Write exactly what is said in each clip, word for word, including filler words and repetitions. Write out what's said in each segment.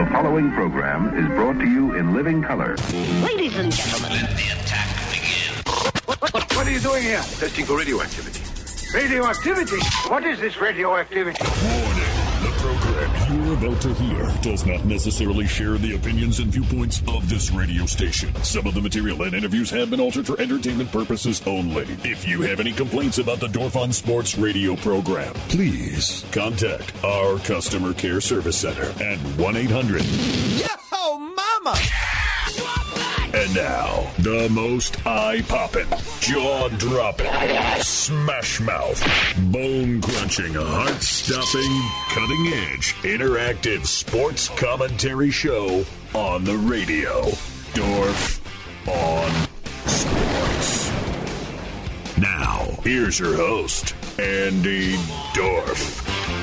The following program is brought to you in living color. Ladies and gentlemen, let the attack begin. What, what, what are you doing here? Testing for radioactivity. Radioactivity? What is this radioactivity? Warning. The program you're about to hear does not necessarily share the opinions and viewpoints of this radio station. Some of the material and interviews have been altered for entertainment purposes only. If you have any complaints about the Dorf on Sports radio program, please contact our customer care service center at one eight hundred Yo, mama! And now, the most eye-popping, jaw-dropping, smash-mouth, bone-crunching, heart-stopping, cutting-edge, interactive sports commentary show on the radio. Dorf on Sports. Now, here's your host, Andy Dorf.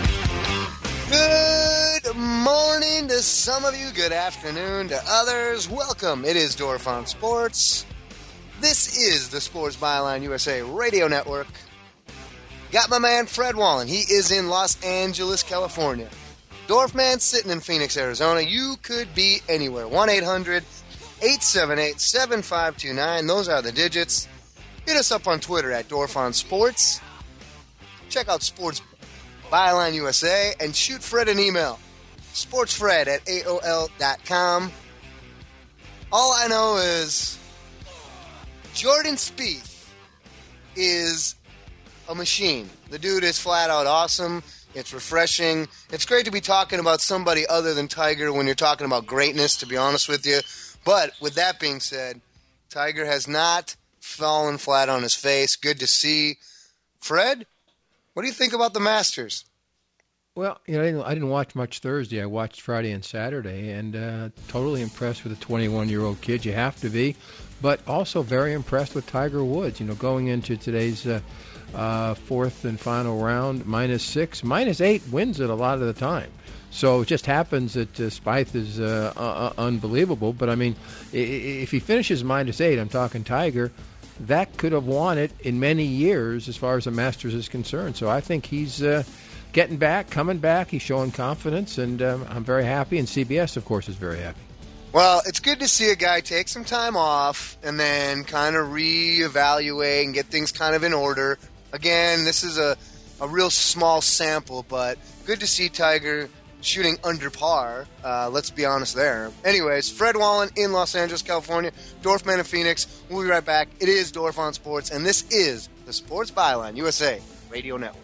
Good morning to some of you. Good afternoon to others. Welcome. It is Dorf on Sports. This is the Sports Byline U S A Radio Network. Got my man Fred Wallen. He is in Los Angeles, California. Dorfman sitting in Phoenix, Arizona. You could be anywhere. one eight hundred eight seven eight seven five two nine. Those are the digits. Hit us up on Twitter at Dorf on Sports. Check out Sports Byline U S A and shoot Fred an email. sportsfred at A O L dot com. All I know is Jordan Spieth is a machine. The dude is flat out awesome. It's refreshing. It's great to be talking about somebody other than Tiger when you're talking about greatness, to be honest with you. But with that being said, Tiger has not fallen flat on his face. Good to see. Fred, what do you think about the Masters? Well, you know, I didn't, I didn't watch much Thursday. I watched Friday and Saturday, and uh, totally impressed with the twenty-one-year-old kid. You have to be, but also very impressed with Tiger Woods. You know, going into today's uh, uh, fourth and final round, minus six, minus eight wins it a lot of the time. So it just happens that uh, Spieth is uh, uh, unbelievable. But I mean, if he finishes minus eight, I'm talking Tiger, that could have won it in many years as far as the Masters is concerned. So I think he's uh, getting back, coming back. He's showing confidence, and um, I'm very happy. And C B S, of course, is very happy. Well, it's good to see a guy take some time off and then kind of reevaluate and get things kind of in order. Again, this is a, a real small sample, but good to see Tiger shooting under par. Uh, let's be honest there. Anyways, Fred Wallen in Los Angeles, California. Dorfman in Phoenix. We'll be right back. It is Dorf on Sports, and this is the Sports Byline U S A Radio Network.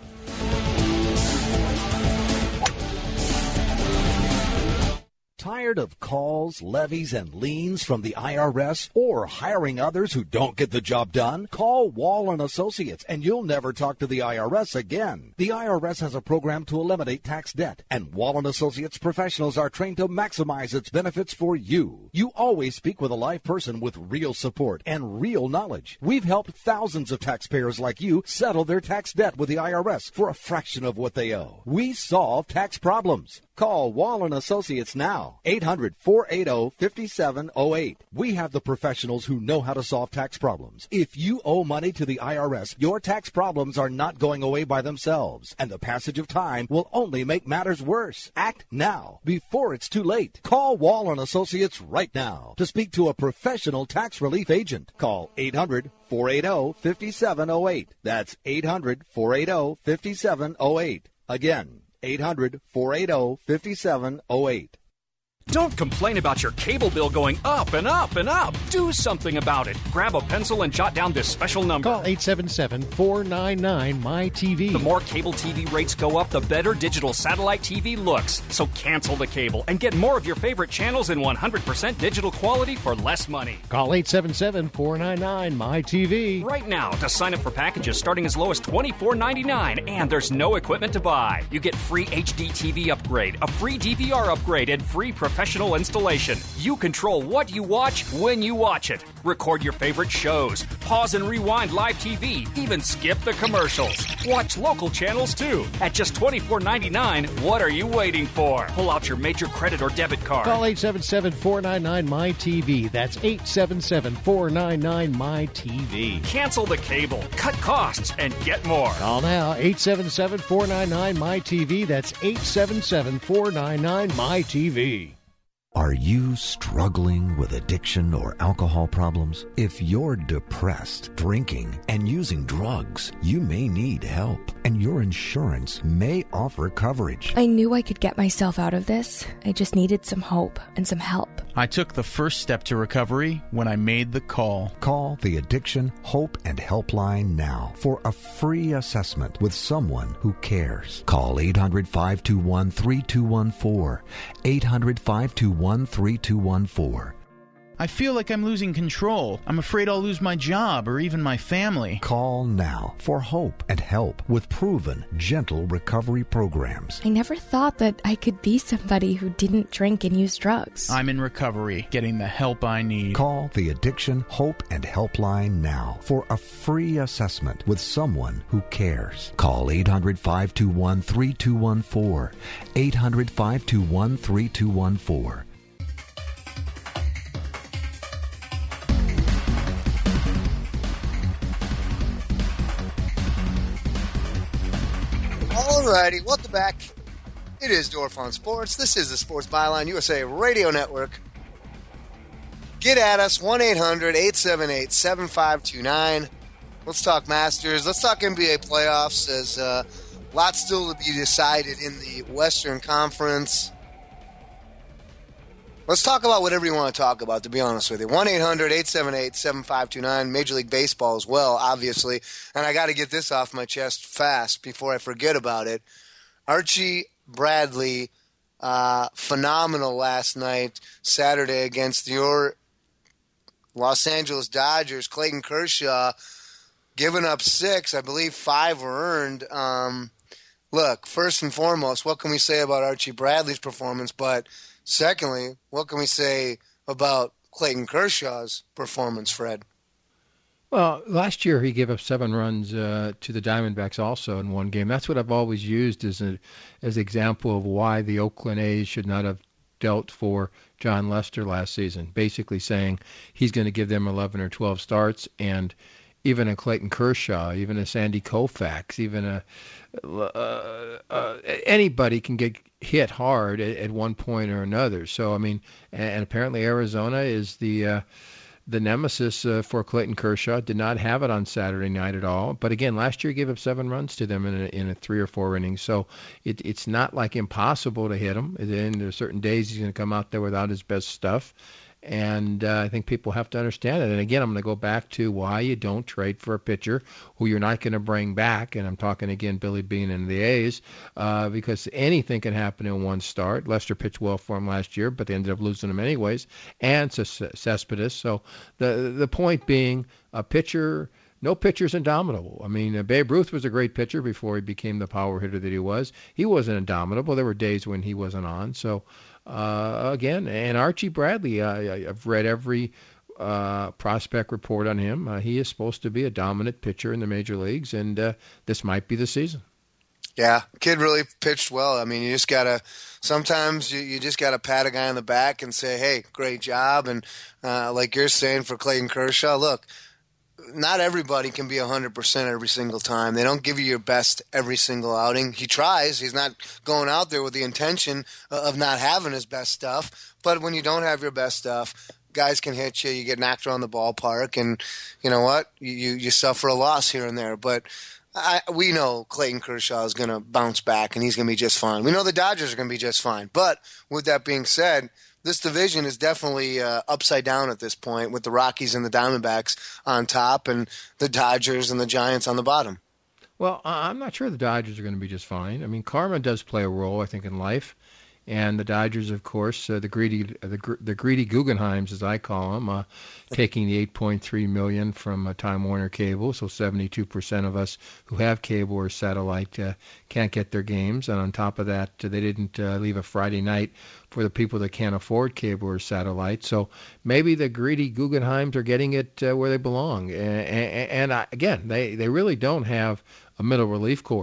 Tired of calls, levies, and liens from the I R S or hiring others who don't get the job done? Call Wall and Associates and you'll never talk to the I R S again. The I R S has a program to eliminate tax debt, and Wall and Associates professionals are trained to maximize its benefits for you. You always speak with a live person with real support and real knowledge. We've helped thousands of taxpayers like you settle their tax debt with the I R S for a fraction of what they owe. We solve tax problems. Call Wall and Associates now, eight hundred four eight zero five seven zero eight. We have the professionals who know how to solve tax problems. If you owe money to the I R S, your tax problems are not going away by themselves, and the passage of time will only make matters worse. Act now, before it's too late. Call Wall and Associates right now to speak to a professional tax relief agent. Call eight hundred four eight zero five seven zero eight. That's eight hundred four eight zero five seven zero eight. Again, eight hundred four eight zero five seven zero eight. Don't complain about your cable bill going up and up and up. Do something about it. Grab a pencil and jot down this special number. Call eight seven seven four nine nine M Y T V. The more cable T V rates go up, the better digital satellite T V looks. So cancel the cable and get more of your favorite channels in one hundred percent digital quality for less money. Call eight seven seven four nine nine M Y T V. Right now to sign up for packages starting as low as twenty-four ninety-nine, and there's no equipment to buy. You get free H D T V upgrade, a free D V R upgrade, and free professional installation. You control what you watch when you watch it. Record your favorite shows, pause and rewind live T V, even skip the commercials. Watch local channels too. At just twenty-four ninety-nine, what are you waiting for? Pull out your major credit or debit card. Call eight seven seven four nine nine M Y T V. That's eight seven seven four nine nine M Y T V. Cancel the cable, cut costs, and get more. Call now, eight seven seven four nine nine M Y T V. That's eight seven seven four nine nine M Y T V. Are you struggling with addiction or alcohol problems? If you're depressed, drinking, and using drugs, you may need help, and your insurance may offer coverage. I knew I could get myself out of this. I just needed some hope and some help. I took the first step to recovery when I made the call. Call the Addiction Hope and Helpline now for a free assessment with someone who cares. Call eight hundred, five two one, three two one four. eight hundred, five two one, three two one four. I feel like I'm losing control. I'm afraid I'll lose my job or even my family. Call now for hope and help with proven, gentle recovery programs. I never thought that I could be somebody who didn't drink and use drugs. I'm in recovery, getting the help I need. Call the Addiction Hope and Helpline now for a free assessment with someone who cares. Call eight hundred, five two one, three two one four. eight hundred, five two one, three two one four. Alrighty, welcome back. It is Dorf on Sports. This is the Sports Byline U S A Radio Network. Get at us, one eight hundred, eight seven eight, seven five two nine. Let's talk Masters. Let's talk N B A playoffs. There's uh, lots still to be decided in the Western Conference. Let's talk about whatever you want to talk about, to be honest with you. one eight hundred, eight seven eight, seven five two nine. Major League Baseball as well, obviously. And I got to get this off my chest fast before I forget about it. Archie Bradley, uh, phenomenal last night, Saturday, against your Los Angeles Dodgers. Clayton Kershaw giving up six. I believe five were earned. Um, look, first and foremost, what can we say about Archie Bradley's performance? But secondly, what can we say about Clayton Kershaw's performance, Fred? Well, last year he gave up seven runs uh, to the Diamondbacks also in one game. That's what I've always used as an as an example of why the Oakland A's should not have dealt for John Lester last season, basically saying he's going to give them eleven or twelve starts, and even a Clayton Kershaw, even a Sandy Koufax, even a uh, uh, anybody can get hit hard at, at one point or another. So, I mean, and, and apparently Arizona is the uh, the nemesis uh, for Clayton Kershaw. Did not have it on Saturday night at all. But again, last year he gave up seven runs to them in a, in a three or four innings. So it, it's not like impossible to hit him. And there are certain days he's going to come out there without his best stuff. And uh, I think people have to understand it. And again, I'm going to go back to why you don't trade for a pitcher who you're not going to bring back. And I'm talking again, Billy Beane and the A's, uh, because anything can happen in one start. Lester pitched well for him last year, but they ended up losing him anyways. And Cespedes. So the the point being, a pitcher. No pitcher's indomitable. I mean, uh, Babe Ruth was a great pitcher before he became the power hitter that he was. He wasn't indomitable. There were days when he wasn't on. So, uh, again, and Archie Bradley, I, I've read every uh, prospect report on him. Uh, he is supposed to be a dominant pitcher in the major leagues, and uh, this might be the season. Yeah, kid really pitched well. I mean, you just got to – sometimes you, you just got to pat a guy on the back and say, hey, great job. And uh, like you're saying for Clayton Kershaw, look – not everybody can be one hundred percent every single time. They don't give you your best every single outing. He tries. He's not going out there with the intention of not having his best stuff. But when you don't have your best stuff, guys can hit you. You get knocked around the ballpark. And you know what? You, you, you suffer a loss here and there. But I, we know Clayton Kershaw is going to bounce back, and he's going to be just fine. We know the Dodgers are going to be just fine. But with that being said, this division is definitely uh, upside down at this point, with the Rockies and the Diamondbacks on top and the Dodgers and the Giants on the bottom. Well, I'm not sure the Dodgers are going to be just fine. I mean, karma does play a role, I think, in life. And the Dodgers, of course, uh, the greedy the, the greedy Guggenheims, as I call them, uh, taking the eight point three million dollars from uh, Time Warner Cable. So seventy-two percent of us who have cable or satellite uh, can't get their games. And on top of that, uh, they didn't uh, leave a Friday night for the people that can't afford cable or satellite. So maybe the greedy Guggenheims are getting it uh, where they belong. And, and, and I, again, they, they really don't have a middle relief corps.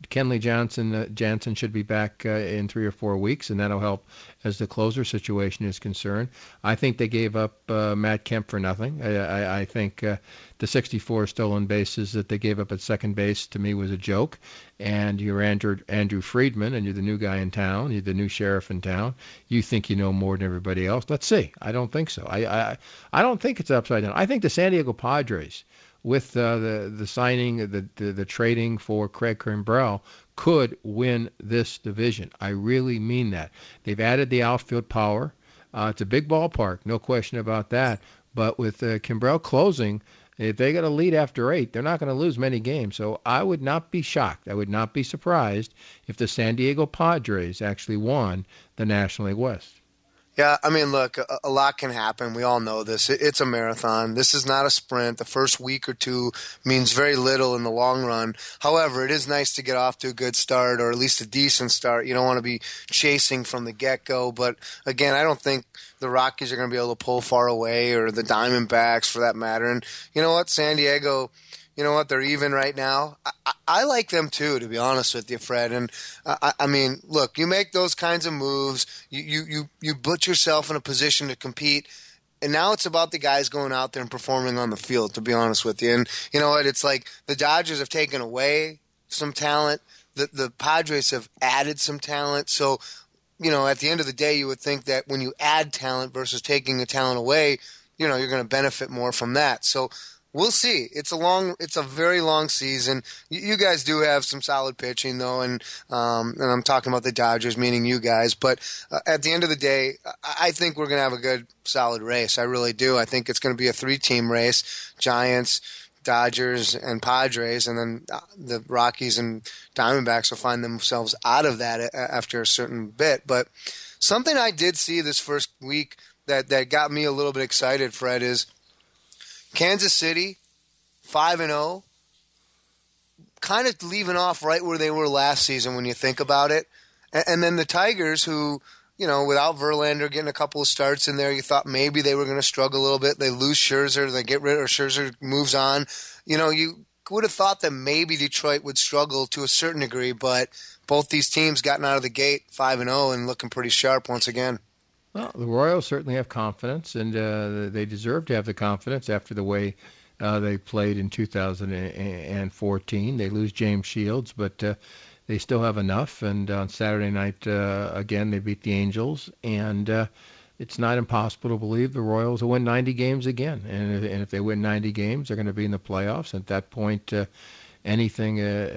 Kenley Johnson uh, Jansen should be back uh, in three or four weeks, and that'll help as the closer situation is concerned. I think they gave up uh, Matt Kemp for nothing. I, I, I think uh, the sixty-four stolen bases that they gave up at second base to me was a joke. And you're Andrew, Andrew Friedman, and you're the new guy in town. You're the new sheriff in town. You think you know more than everybody else. Let's see. I don't think so. I I, I don't think it's upside down. I think the San Diego Padres, with uh, the the signing, the, the the trading for Craig Kimbrel, could win this division. I really mean that. They've added the outfield power. Uh, it's a big ballpark, no question about that. But with uh, Kimbrel closing, if they got a lead after eight, they're not going to lose many games. So I would not be shocked. I would not be surprised if the San Diego Padres actually won the National League West. Yeah, I mean, look, a, a lot can happen. We all know this. It, it's a marathon. This is not a sprint. The first week or two means very little in the long run. However, it is nice to get off to a good start, or at least a decent start. You don't want to be chasing from the get-go. But, again, I don't think the Rockies are going to be able to pull far away, or the Diamondbacks for that matter. And you know what? San Diego, you know what? They're even right now. I, I, I like them too, to be honest with you, Fred. And I, I mean, look, you make those kinds of moves, you, you, you, you put yourself in a position to compete. And now it's about the guys going out there and performing on the field, to be honest with you. And you know what? It's like the Dodgers have taken away some talent. The, the Padres have added some talent. So, you know, at the end of the day, you would think that when you add talent versus taking the talent away, you know, you're going to benefit more from that. So we'll see. It's a long, it's a very long season. You, you guys do have some solid pitching, though, and um, and I'm talking about the Dodgers, meaning you guys. But uh, at the end of the day, I, I think we're going to have a good, solid race. I really do. I think it's going to be a three-team race: Giants, Dodgers, and Padres, and then the Rockies and Diamondbacks will find themselves out of that after a certain bit. But something I did see this first week that, that got me a little bit excited, Fred, is Kansas City, five and oh, kind of leaving off right where they were last season when you think about it. And, and then the Tigers, who, you know, without Verlander getting a couple of starts in there, you thought maybe they were going to struggle a little bit. They lose Scherzer, they get rid of Scherzer, moves on. You know, you would have thought that maybe Detroit would struggle to a certain degree, but both these teams gotten out of the gate five and oh and looking pretty sharp once again. Well, the Royals certainly have confidence, and uh, they deserve to have the confidence after the way uh, they played in two thousand fourteen. They lose James Shields, but uh, they still have enough. And on Saturday night, uh, again, they beat the Angels, and uh, it's not impossible to believe the Royals will win ninety games again. And if, and if they win ninety games, they're going to be in the playoffs. At that point, uh, anything uh,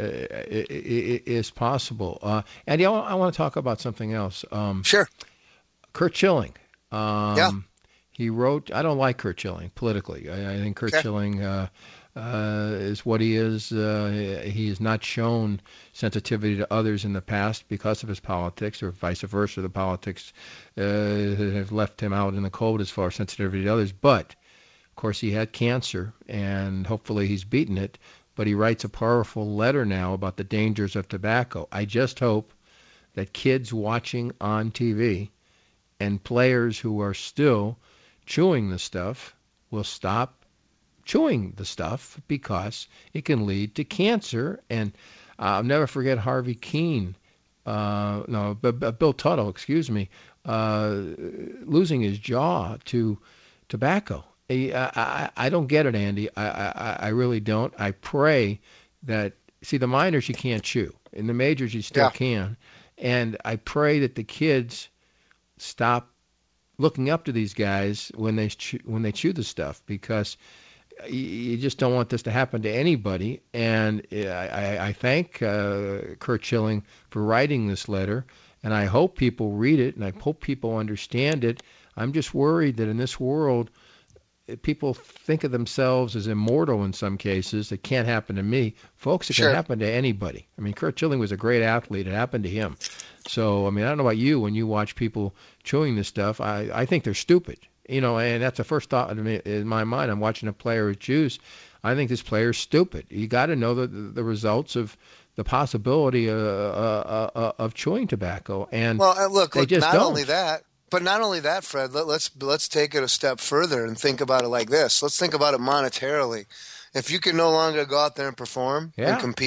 is possible. Uh, Andy, I want, I want to talk about something else. Um, sure. Curt Schilling. Um, yeah. He wrote, I don't like Curt Schilling politically. I, I think Curt okay. Schilling uh, uh, is what he is. Uh, he has not shown sensitivity to others in the past because of his politics, or vice versa. The politics uh, have left him out in the cold as far as sensitivity to others. But, of course, he had cancer, and hopefully he's beaten it. But he writes a powerful letter now about the dangers of tobacco. I just hope that kids watching on T V and players who are still chewing the stuff will stop chewing the stuff, because it can lead to cancer. And uh, I'll never forget Harvey Keene, uh, no, B- B- Bill Tuttle, excuse me, uh, losing his jaw to tobacco. I, I, I don't get it, Andy. I, I, I really don't. I pray that, see, the minors you can't chew. In the majors you still yeah. can. And I pray that the kids stop looking up to these guys when they chew, when they chew the stuff, because you just don't want this to happen to anybody. And I, I thank uh, Curt Schilling for writing this letter, and I hope people read it, and I hope people understand it. I'm just worried that in this world, people think of themselves as immortal in some cases. It can't happen to me. Folks, it sure. can happen to anybody. I mean, Curt Schilling was a great athlete. It happened to him. So, I mean, I don't know about you. When you watch people chewing this stuff, I, I think they're stupid. You know, and that's the first thought in my mind. I'm watching a player who chews. I think this player's stupid. You got to know the, the results of the possibility uh, uh, uh, of chewing tobacco. And well, look, they look just not don't. only that, But not only that, Fred, let, let's let's take it a step further and think about it like this. Let's think about it monetarily. If you can no longer go out there and perform yeah, and compete, yeah,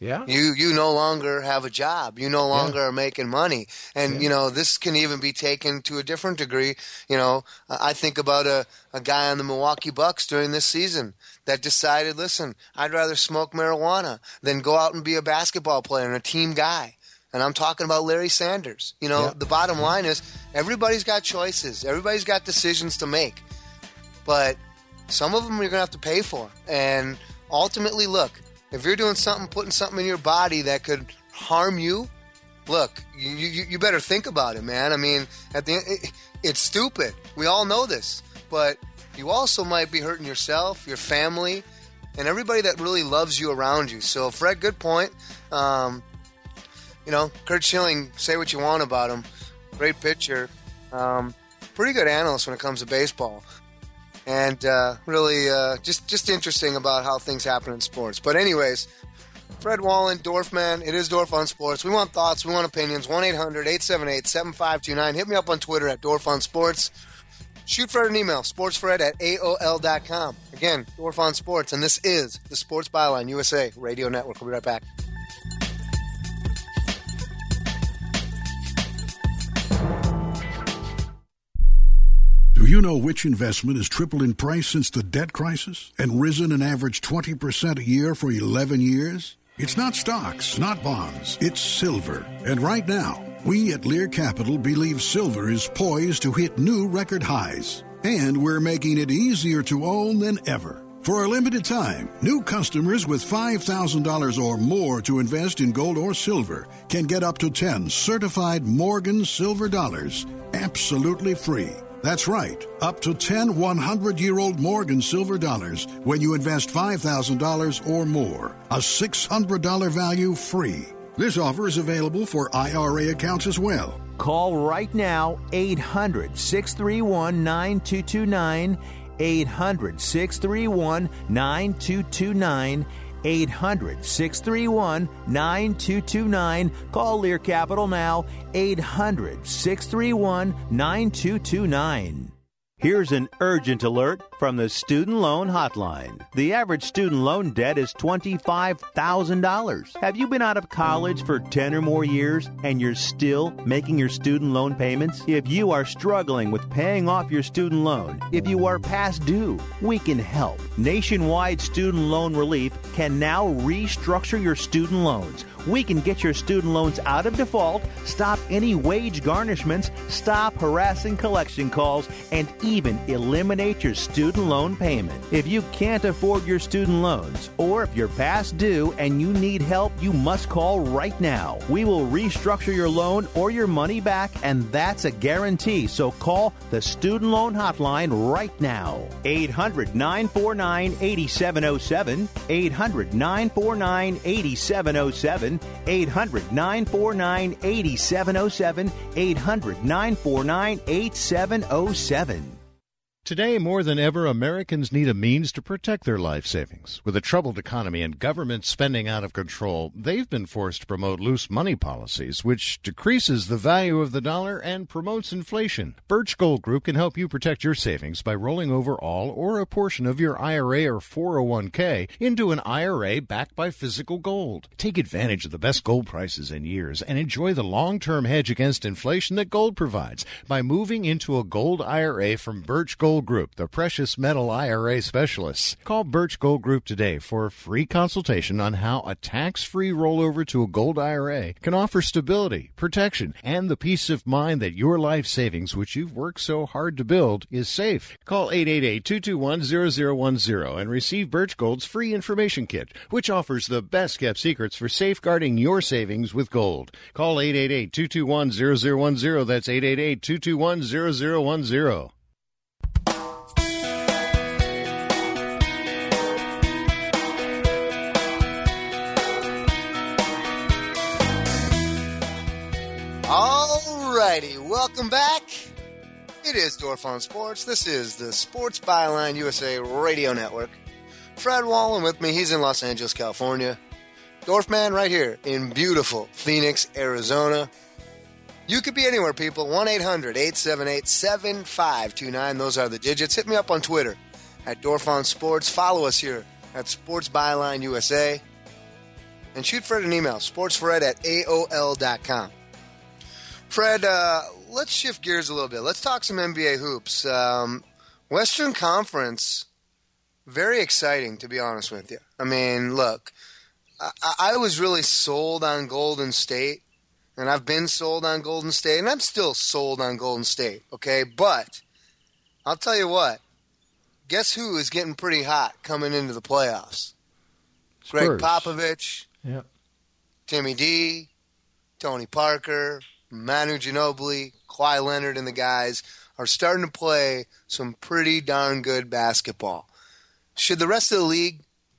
Yeah. You you no longer have a job. You no longer yeah. are making money. And, yeah. you know, this can even be taken to a different degree. You know, I think about a, a guy on the Milwaukee Bucks during this season that decided, listen, I'd rather smoke marijuana than go out and be a basketball player and a team guy. And I'm talking about Larry Sanders. You know, yeah. the bottom line is everybody's got choices. Everybody's got decisions to make. But some of them you're going to have to pay for. And ultimately, look, if you're doing something, putting something in your body that could harm you, look, you you, you better think about it, man. I mean, at the end, it, it's stupid. We all know this. But you also might be hurting yourself, your family, and everybody that really loves you around you. So, Fred, good point. Um, you know, Curt Schilling, say what you want about him. Great pitcher. Um, pretty good analyst when it comes to baseball. And uh, really uh, just, just interesting about how things happen in sports. But anyways, Fred Wallen, Dorfman, it is Dorf on Sports. We want thoughts. We want opinions. one eight hundred eight seven eight seven five two nine. Hit me up on Twitter at Dorf on Sports. Shoot Fred an email, sportsfred at A O L dot com. Again, Dorf on Sports. And this is the Sports Byline U S A Radio Network. We'll be right back. Do you know which investment has tripled in price since the debt crisis and risen an average twenty percent a year for eleven years? It's not stocks, not bonds, it's silver. And right now, we at Lear Capital believe silver is poised to hit new record highs. And we're making it easier to own than ever. For a limited time, new customers with five thousand dollars or more to invest in gold or silver can get up to ten certified Morgan silver dollars absolutely free. That's right, up to ten hundred-year-old Morgan silver dollars when you invest five thousand dollars or more. A six hundred dollars value free. This offer is available for I R A accounts as well. Call right now, eight hundred, six three one, nine two two nine, eight hundred, six three one, nine two two nine, eight hundred, six three one, nine two two nine. Call Lear Capital now, eight hundred, six three one, nine two two nine. Here's an urgent alert from the Student Loan Hotline. The average student loan debt is twenty-five thousand dollars. Have you been out of college for ten or more years and you're still making your student loan payments? If you are struggling with paying off your student loan, if you are past due, we can help. Nationwide Student Loan Relief can now restructure your student loans. We can get your student loans out of default, stop any wage garnishments, stop harassing collection calls, and even eliminate your student loan payment. If you can't afford your student loans, or if you're past due and you need help, you must call right now. We will restructure your loan or your money back, and that's a guarantee. So call the Student Loan Hotline right now. eight hundred, nine four nine, eight seven zero seven, eight hundred, nine four nine, eight seven zero seven, eight hundred, nine four nine, eight seven zero seven, eight hundred, nine four nine, eight seven zero seven. Today, more than ever, Americans need a means to protect their life savings. With a troubled economy and government spending out of control, they've been forced to promote loose money policies, which decreases the value of the dollar and promotes inflation. Birch Gold Group can help you protect your savings by rolling over all or a portion of your I R A or four oh one k into an I R A backed by physical gold. Take advantage of the best gold prices in years and enjoy the long-term hedge against inflation that gold provides by moving into a gold I R A from Birch Gold Group, the precious metal I R A specialists. Call Birch Gold Group today for a free consultation on how a tax-free rollover to a gold I R A can offer stability, protection, and the peace of mind that your life savings, which you've worked so hard to build, is safe. Call eight eight eight, two two one, zero zero one zero and receive Birch Gold's free information kit, which offers the best-kept secrets for safeguarding your savings with gold. Call eight eight eight, two two one, zero zero one zero. That's eight eight eight, two two one, zero zero one zero. Alrighty, welcome back. It is Dorf on Sports. This is the Sports Byline U S A Radio Network. Fred Wallen with me. He's in Los Angeles, California. Dorfman right here in beautiful Phoenix, Arizona. You could be anywhere, people. one eight hundred, eight seven eight, seven five two nine. Those are the digits. Hit me up on Twitter at Dorf on Sports. Follow us here at Sports Byline U S A. and shoot Fred an email, sportsfred at A O L dot com. Fred, uh, let's shift gears a little bit. Let's talk some N B A hoops. Um, Western Conference, very exciting, to be honest with you. I mean, look, I, I was really sold on Golden State, and I've been sold on Golden State, and I'm still sold on Golden State, okay? But I'll tell you what, guess who is getting pretty hot coming into the playoffs? Spurs. Greg Popovich, Yeah. Timmy D, Tony Parker, Manu Ginobili, Kawhi Leonard, and the guys are starting to play some pretty darn good basketball. Should the rest of the league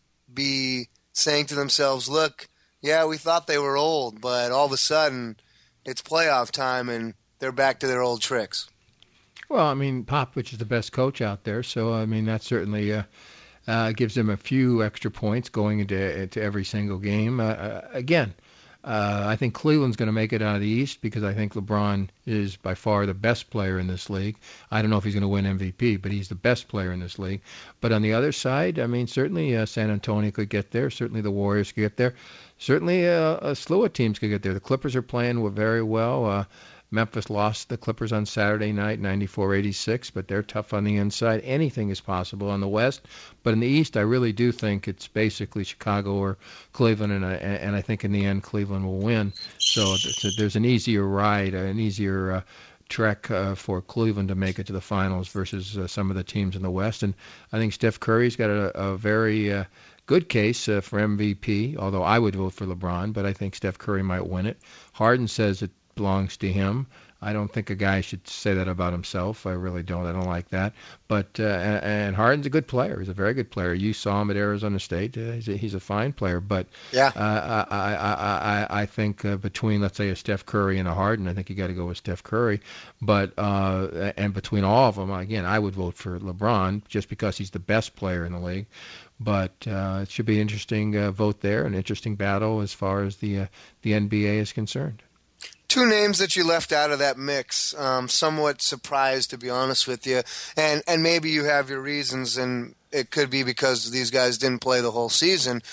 be saying to themselves, look, yeah, we thought they were old, but all of a sudden it's playoff time and they're back to their old tricks? Well, I mean, Popovich is the best coach out there, so, I mean, that certainly uh, uh, gives them a few extra points going into, into every single game. Uh, uh, again, Uh, I think Cleveland's going to make it out of the East because I think LeBron is by far the best player in this league. I don't know if he's going to win M V P, but he's the best player in this league. But on the other side, I mean, certainly uh, San Antonio could get there. Certainly the Warriors could get there. Certainly uh, a slew of teams could get there. The Clippers are playing very well. Uh, Memphis lost the Clippers on Saturday night, ninety-four eighty-six, but they're tough on the inside. Anything is possible on the West. But in the East, I really do think it's basically Chicago or Cleveland, and I, and I think in the end Cleveland will win. So there's an easier ride, an easier uh, trek uh, for Cleveland to make it to the finals versus uh, some of the teams in the West. And I think Steph Curry's got a, a very uh, good case uh, for M V P, although I would vote for LeBron, but I think Steph Curry might win it. Harden says it belongs to him. I don't think a guy should say that about himself. I really don't. I don't like that. But uh, and Harden's a good player. He's a very good player. You saw him at Arizona State. Uh, he's, a, he's a fine player. But yeah, uh, I, I I I think uh, between let's say a Steph Curry and a Harden, I think you got to go with Steph Curry. But uh, and between all of them, again, I would vote for LeBron just because he's the best player in the league. But uh, it should be an interesting uh, vote there, an interesting battle as far as the uh, the N B A is concerned. Two names that you left out of that mix. Um, somewhat surprised, to be honest with you, and and maybe you have your reasons, and it could be because these guys didn't play the whole season.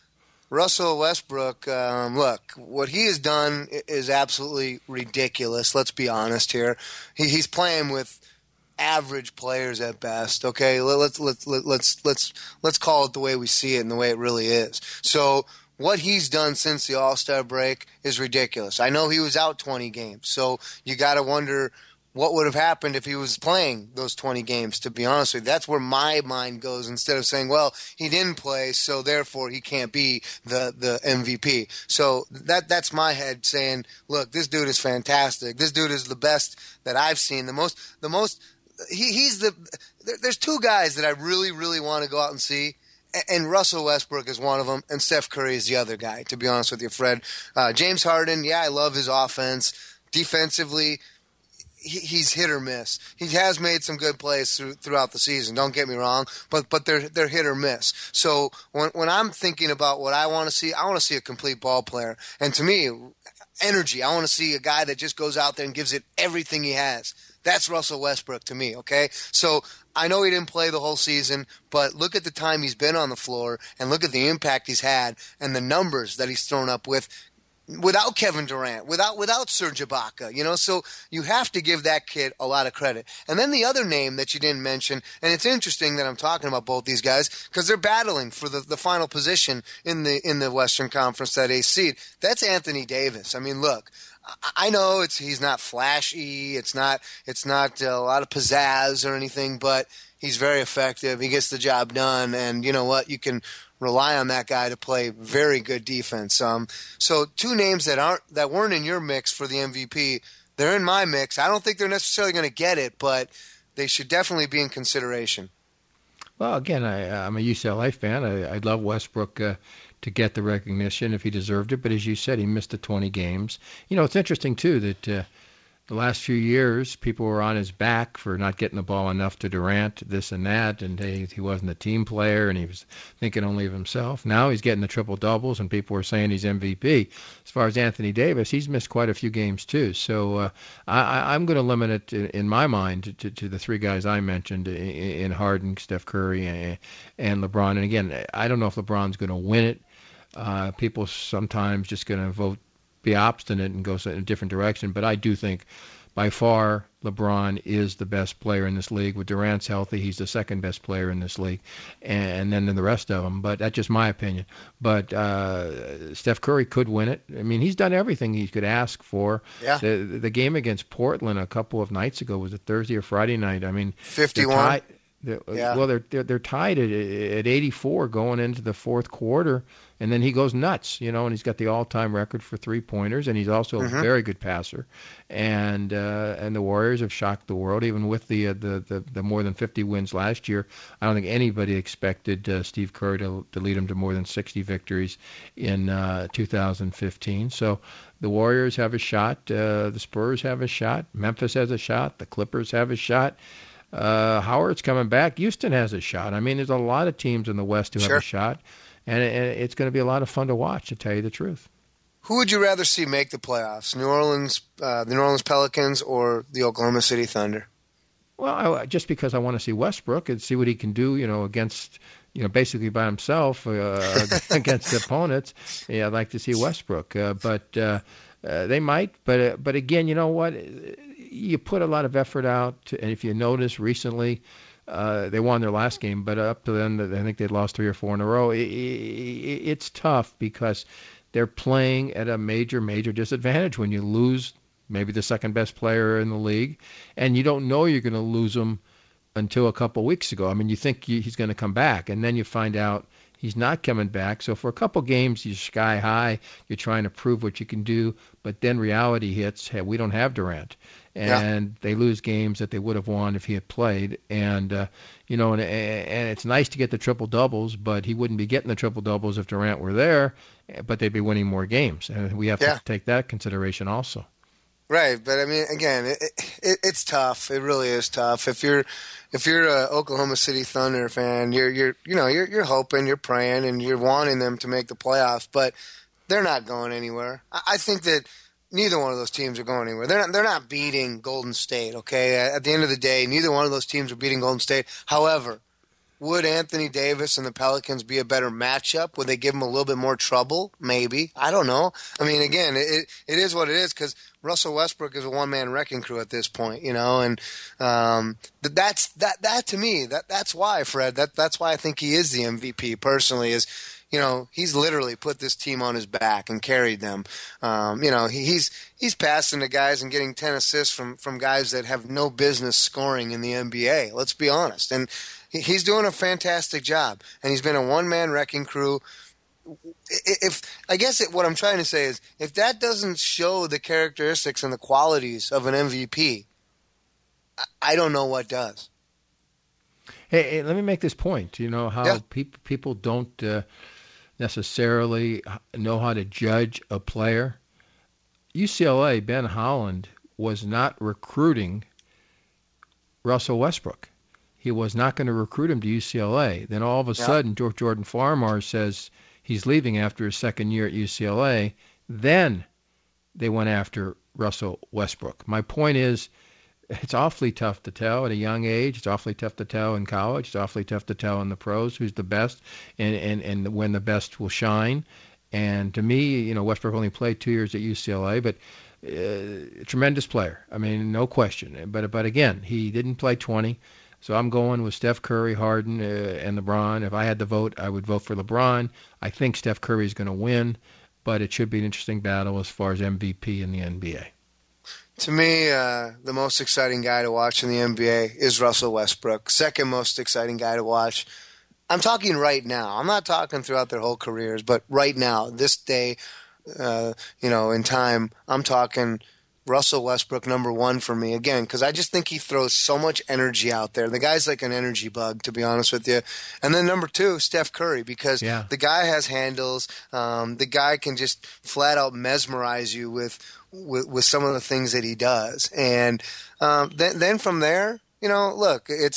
Russell Westbrook, um, look, what he has done is absolutely ridiculous. Let's be honest here. He, he's playing with average players at best. Okay, let's let's let's let's let's call it the way we see it and the way it really is. So what he's done since the All-Star break is ridiculous. I know he was out twenty games, so you got to wonder what would have happened if he was playing those twenty games, to be honest with you. That's where my mind goes instead of saying, well, he didn't play, so therefore he can't be the, the M V P. So that that's my head saying, look, this dude is fantastic. This dude is the best that I've seen. The most, the most, he, he's the, there, there's two guys that I really, really want to go out and see. And Russell Westbrook is one of them, and Steph Curry is the other guy, to be honest with you, Fred. Uh, James Harden, yeah, I love his offense. Defensively, he, he's hit or miss. He has made some good plays through, throughout the season, don't get me wrong, but but they're they're hit or miss. So when when I'm thinking about what I want to see, I want to see a complete ball player. And to me, energy, I want to see a guy that just goes out there and gives it everything he has. That's Russell Westbrook to me, okay? So I know he didn't play the whole season, but look at the time he's been on the floor and look at the impact he's had and the numbers that he's thrown up with without Kevin Durant, without without Serge Ibaka, you know? So you have to give that kid a lot of credit. And then the other name that you didn't mention, and it's interesting that I'm talking about both these guys because they're battling for the, the final position in the in the Western Conference, that eighth seed. That's Anthony Davis. I mean, look, I know it's he's not flashy, it's not it's not a lot of pizzazz or anything, but he's very effective. He gets the job done, and you know what? You can rely on that guy to play very good defense. Um, so two names that aren't that weren't in your mix for the M V P, they're in my mix. I don't think they're necessarily going to get it, but they should definitely be in consideration. Well, again, I, I'm a U C L A fan. I, I love Westbrook uh, to get the recognition if he deserved it. But as you said, he missed the twenty games. You know, it's interesting, too, that uh, the last few years people were on his back for not getting the ball enough to Durant, this and that, and he, he wasn't a team player and he was thinking only of himself. Now he's getting the triple-doubles and people were saying he's M V P. As far as Anthony Davis, he's missed quite a few games, too. So uh, I, I'm going to limit it, in, in my mind, to, to the three guys I mentioned in, in Harden, Steph Curry, and, and LeBron. And again, I don't know if LeBron's going to win it. Uh, people sometimes just going to vote, be obstinate and go in a different direction. But I do think by far LeBron is the best player in this league. With Durant's healthy, he's the second best player in this league, and, and then the rest of them. But that's just my opinion. But uh, Steph Curry could win it. I mean, he's done everything he could ask for. Yeah. The, the game against Portland a couple of nights ago, was it Thursday or Friday night? I mean, fifty-one. They're, yeah. Well, they're, they're they're tied at, at eighty-four going into the fourth quarter, and then he goes nuts, you know, and he's got the all-time record for three-pointers, and he's also mm-hmm. a very good passer. And uh, and the Warriors have shocked the world, even with the, uh, the the the more than fifty wins last year. I don't think anybody expected uh, Steve Kerr to, to lead them to more than sixty victories in uh, two thousand fifteen. So the Warriors have a shot, uh, the Spurs have a shot, Memphis has a shot, the Clippers have a shot. Uh, Howard's coming back. Houston has a shot. I mean, there's a lot of teams in the West who sure. have a shot, and it, it's going to be a lot of fun to watch, to tell you the truth. Who would you rather see make the playoffs, New Orleans, uh, the New Orleans Pelicans, or the Oklahoma City Thunder? Well, I, just because I want to see Westbrook and see what he can do, you know, against, you know, basically by himself uh, against the opponents. Yeah, I'd like to see Westbrook, uh, but uh, uh, they might. But uh, but again, you know what? You put a lot of effort out, to, and if you notice recently, uh, they won their last game, but up to then, I think they'd lost three or four in a row. It, it, it's tough because they're playing at a major, major disadvantage when you lose maybe the second best player in the league, and you don't know you're going to lose him until a couple weeks ago. I mean, you think he's going to come back, and then you find out he's not coming back. So for a couple games, you're sky high. You're trying to prove what you can do, but then reality hits. Hey, we don't have Durant. And yeah. they lose games that they would have won if he had played. And, uh, you know, and, and it's nice to get the triple-doubles, but he wouldn't be getting the triple-doubles if Durant were there, but they'd be winning more games. And we have yeah. to take that consideration also. Right, but I mean, again, it, it, it's tough. It really is tough. If you're if you're a Oklahoma City Thunder fan, you're you're you know you're you're hoping, you're praying, and you're wanting them to make the playoffs, but they're not going anywhere. I, I think that neither one of those teams are going anywhere. They're not they're not beating Golden State. Okay, at the end of the day, neither one of those teams are beating Golden State. However, would Anthony Davis and the Pelicans be a better matchup? Would they give them a little bit more trouble? Maybe. I don't know. I mean, again, it it is what it is because Russell Westbrook is a one-man wrecking crew at this point, you know, and um, that's that that to me that that's why Fred that that's why I think he is the M V P personally is. You know, he's literally put this team on his back and carried them. Um, you know, he, he's he's passing to guys and getting ten assists from, from guys that have no business scoring in the N B A. Let's be honest. And he, he's doing a fantastic job. And he's been a one-man wrecking crew. If I guess it, what I'm trying to say is, if that doesn't show the characteristics and the qualities of an M V P, I, I don't know what does. Hey, hey, let me make this point. You know how yeah. pe- people don't uh, necessarily know how to judge a player. U C L A, Ben Holland, was not recruiting Russell Westbrook. He was not going to recruit him to U C L A. Then all of a yeah. sudden, Jordan Farmar says he's leaving after his second year at U C L A. Then they went after Russell Westbrook. My point is, it's awfully tough to tell at a young age. It's awfully tough to tell in college. It's awfully tough to tell in the pros who's the best and, and, and when the best will shine. And to me, you know, Westbrook only played two years at U C L A, but uh, a tremendous player. I mean, no question. But but again, he didn't play twenty. So I'm going with Steph Curry, Harden, uh, and LeBron. If I had to vote, I would vote for LeBron. I think Steph Curry is going to win, but it should be an interesting battle as far as M V P in the N B A. To me, uh, the most exciting guy to watch in the N B A is Russell Westbrook. Second most exciting guy to watch. I'm talking right now. I'm not talking throughout their whole careers, but right now, this day, uh, you know, in time, I'm talking Russell Westbrook number one for me again because I just think he throws so much energy out there. The guy's like an energy bug, to be honest with you. And then number two, Steph Curry, because yeah. the guy has handles. Um, the guy can just flat out mesmerize you with. With, with some of the things that he does. And um, then, then from there, you know, look, it's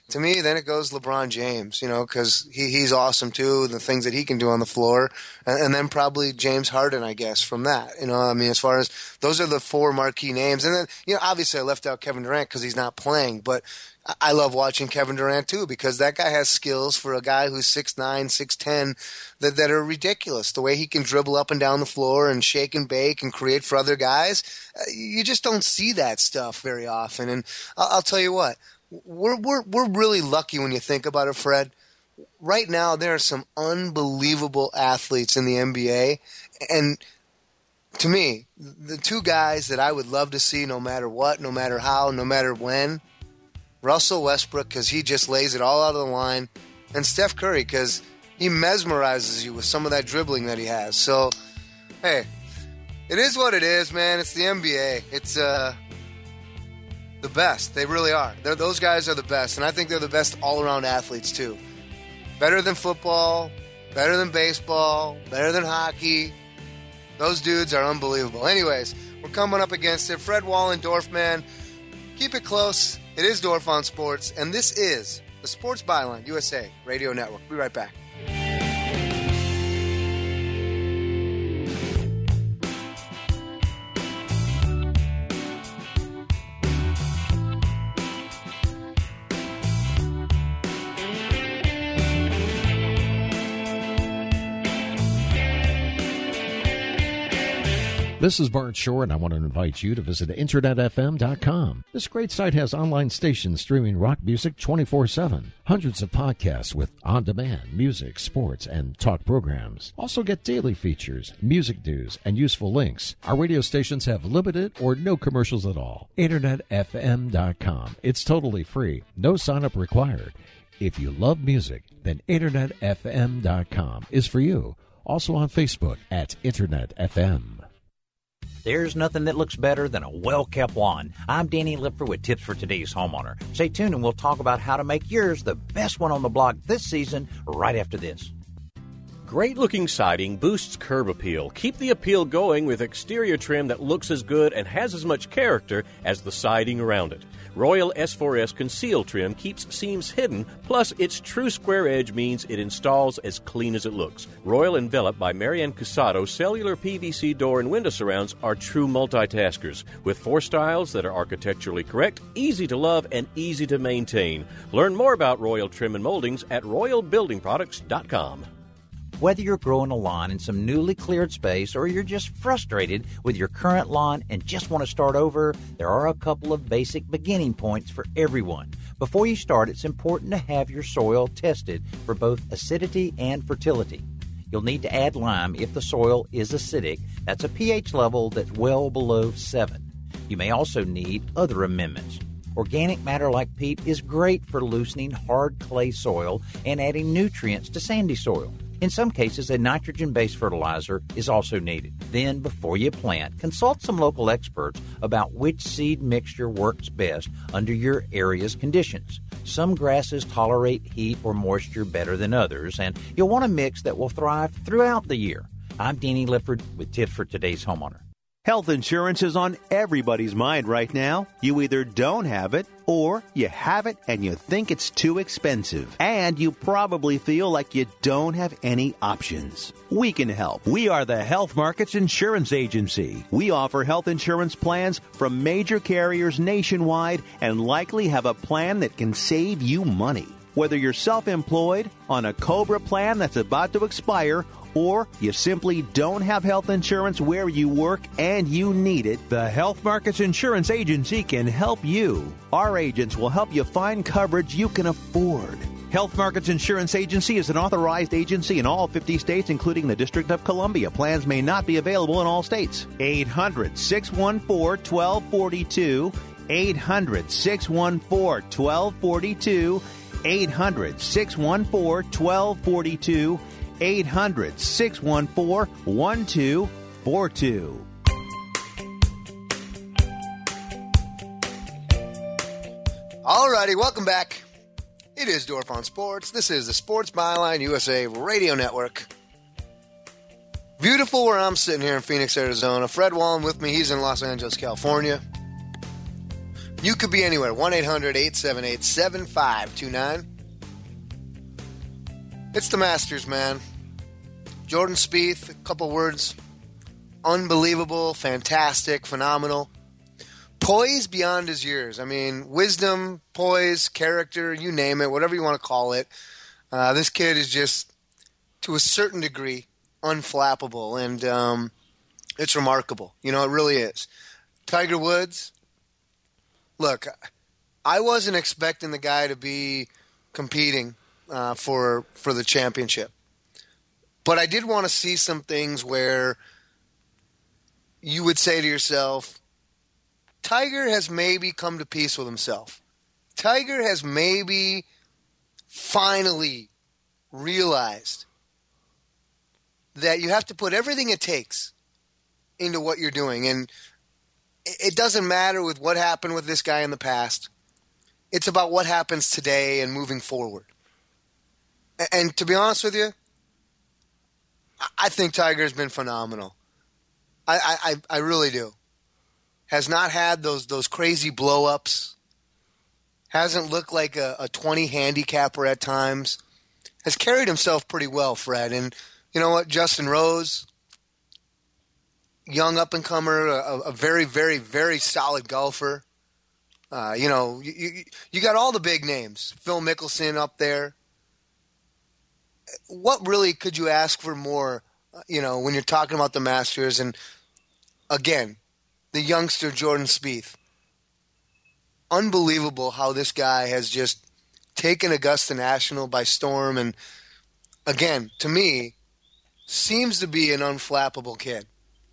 to me, then it goes LeBron James, you know, because he, he's awesome too, the things that he can do on the floor. And, and then probably James Harden, I guess, from that. You know, I mean, as far as those are the four marquee names. And then, you know, obviously I left out Kevin Durant because he's not playing, but I love watching Kevin Durant too, because that guy has skills for a guy who's six nine, six ten that, that are ridiculous. The way he can dribble up and down the floor and shake and bake and create for other guys, you just don't see that stuff very often. And I'll, I'll tell you what, we're, we're, we're really lucky when you think about it, Fred. Right now, there are some unbelievable athletes in the N B A. And to me, the two guys that I would love to see no matter what, no matter how, no matter when, Russell Westbrook, because he just lays it all out of the line, and Steph Curry, because he mesmerizes you with some of that dribbling that he has. So, hey, it is what it is, man. It's the N B A. It's uh, the best. They really are. They're, those guys are the best, and I think they're the best all-around athletes, too. Better than football, better than baseball, better than hockey. Those dudes are unbelievable. Anyways, we're coming up against it. Fred Wallendorf, man, keep it close. It is Dorf on Sports, and this is the Sports Byline U S A Radio Network. Be right back. This is Bart Shore, and I want to invite you to visit internet f m dot com. This great site has online stations streaming rock music twenty-four seven, hundreds of podcasts with on-demand music, sports, and talk programs. Also get daily features, music news, and useful links. Our radio stations have limited or no commercials at all. internet f m dot com. It's totally free. No sign-up required. If you love music, then internet f m dot com is for you. Also on Facebook at internet f m. There's nothing that looks better than a well-kept lawn. I'm Danny Lipper with tips for today's homeowner. Stay tuned and we'll talk about how to make yours the best one on the block this season right after this. Great-looking siding boosts curb appeal. Keep the appeal going with exterior trim that looks as good and has as much character as the siding around it. Royal S four S Conceal Trim keeps seams hidden, plus its true square edge means it installs as clean as it looks. Royal Envelop by Marianne Casado cellular P V C door and window surrounds are true multitaskers, with four styles that are architecturally correct, easy to love, and easy to maintain. Learn more about Royal Trim and Moldings at royal building products dot com. Whether you're growing a lawn in some newly cleared space or you're just frustrated with your current lawn and just want to start over, there are a couple of basic beginning points for everyone. Before you start, it's important to have your soil tested for both acidity and fertility. You'll need to add lime if the soil is acidic. That's a pH level that's well below seven. You may also need other amendments. Organic matter like peat is great for loosening hard clay soil and adding nutrients to sandy soil. In some cases, a nitrogen-based fertilizer is also needed. Then, before you plant, consult some local experts about which seed mixture works best under your area's conditions. Some grasses tolerate heat or moisture better than others, and you'll want a mix that will thrive throughout the year. I'm Danny Lifford with tips for today's homeowner. Health insurance is on everybody's mind right now. You either don't have it or you have it and you think it's too expensive. And you probably feel like you don't have any options. We can help. We are the Health Markets Insurance Agency. We offer health insurance plans from major carriers nationwide and likely have a plan that can save you money. Whether you're self-employed, on a COBRA plan that's about to expire, or you simply don't have health insurance where you work and you need it, the Health Markets Insurance Agency can help you. Our agents will help you find coverage you can afford. Health Markets Insurance Agency is an authorized agency in all fifty states, including the District of Columbia. Plans may not be available in all states. eight hundred, six one four, one two four two. eight hundred, six one four, one two four two. eight hundred, six one four, one two four two. eight hundred, six one four, one two four two. Alrighty, welcome back. It is Dorf on Sports. This is the Sports Byline U S A Radio Network. Beautiful where I'm sitting here in Phoenix, Arizona. Fred Wallen with me. He's in Los Angeles, California. You could be anywhere. one eight hundred eight seven eight seven five two nine. It's the Masters, man. Jordan Spieth, a couple words. Unbelievable, fantastic, phenomenal. Poise beyond his years. I mean, wisdom, poise, character, you name it, whatever you want to call it. Uh, this kid is just, to a certain degree, unflappable, and um, it's remarkable. You know, it really is. Tiger Woods, look, I wasn't expecting the guy to be competing uh, for for the championship, but I did want to see some things where you would say to yourself, Tiger has maybe come to peace with himself. Tiger has maybe finally realized that you have to put everything it takes into what you're doing. And it doesn't matter with what happened with this guy in the past. It's about what happens today and moving forward. And to be honest with you, I think Tiger has been phenomenal. I, I, I really do. Has not had those those crazy blow-ups. Hasn't looked like a, a twenty handicapper at times. Has carried himself pretty well, Fred. And you know what? Justin Rose, young up-and-comer, a, a very, very, very solid golfer. Uh, you know, you, you, you got all the big names. Phil Mickelson up there. What really could you ask for more, you know, when you're talking about the Masters? And again, the youngster Jordan Spieth. Unbelievable how this guy has just taken Augusta National by storm. And again, to me, seems to be an unflappable kid.